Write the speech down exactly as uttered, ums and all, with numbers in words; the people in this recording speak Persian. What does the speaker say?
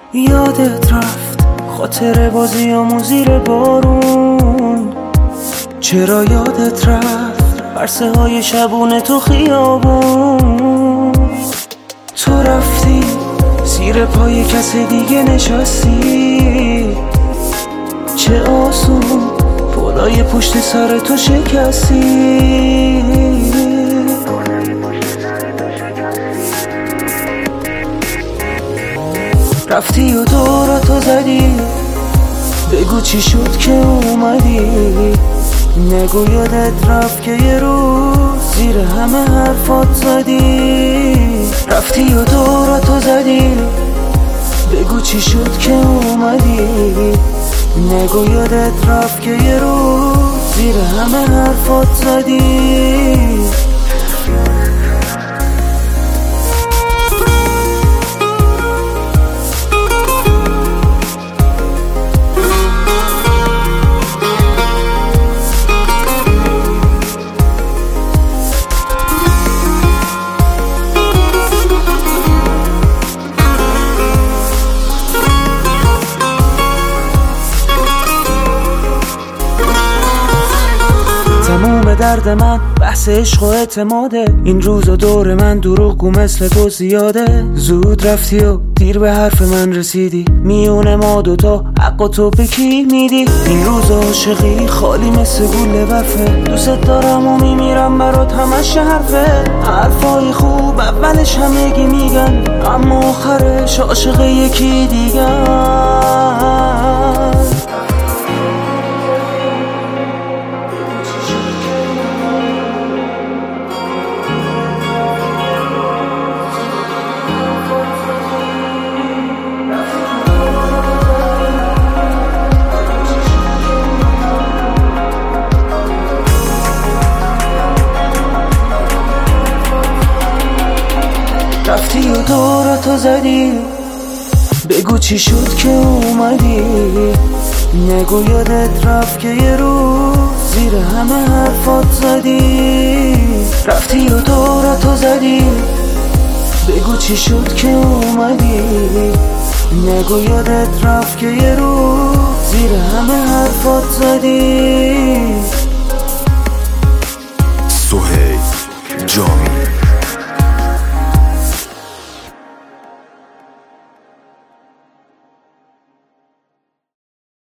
یادت رفت خاطر بازیامون زیر بارون؟ چرا یادت رفت عرصه های شبونه تو خیابون؟ تو رفتی زیر پای کس دیگه نشستی، چه آسون پولای پشت سر تو شکستی. رفتی و دوراتو زدی، بگو چی شد که اومدی. نگو یادت رفت که یه روز زیر همه حرفات زدی. رفتی و دوراتو زدی، بگو چی شد که اومدی. نگو یادت رفت که یه روز زیر همه حرفات زدی. تموم درد من بحث عشق و اعتماده. این روزا دور من دروغگو مثل تو زیاده. زود رفتی و دیر به حرف من رسیدی، میونه ما دوتا حق و تو به کی میدی؟ این روزا عاشقی خالی مثل گوله برفه. دوست دارم و میمیرم برات همش حرفه. حرفای خوب اولش همگی میگن، اما آخرش عاشق یکی دیگر. رفتی و دوراتو زدی، بگو چی شد که اومدی. نگو یادت رفت که یه روز زیر همه حرفات زدی. رفتی و دوراتو زدی، بگو چی شد که اومدی. نگو یادت رفت که یه روز زیر همه حرفات زدی. سهیل جامی